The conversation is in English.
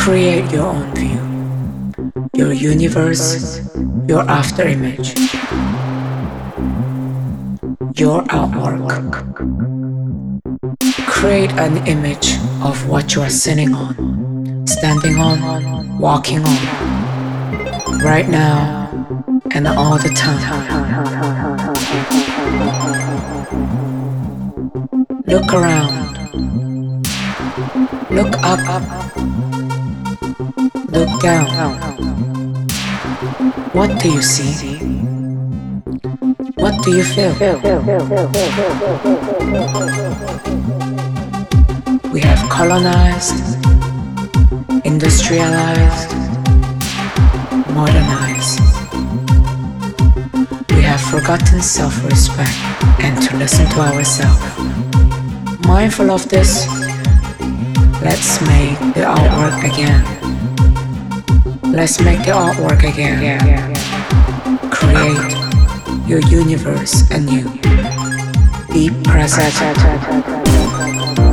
Create your own view, your universe, your afterimage, your artwork. Create an image of what you are sitting on, standing on, walking on, right now and all the time. Look around, look up, look down. What do you see? What do you feel? We have colonized, industrialized, modernized. We have forgotten self-respect and to listen to ourselves. Mindful of this, let's make the artwork again. Let's make the artwork again. Create your universe anew. Be present.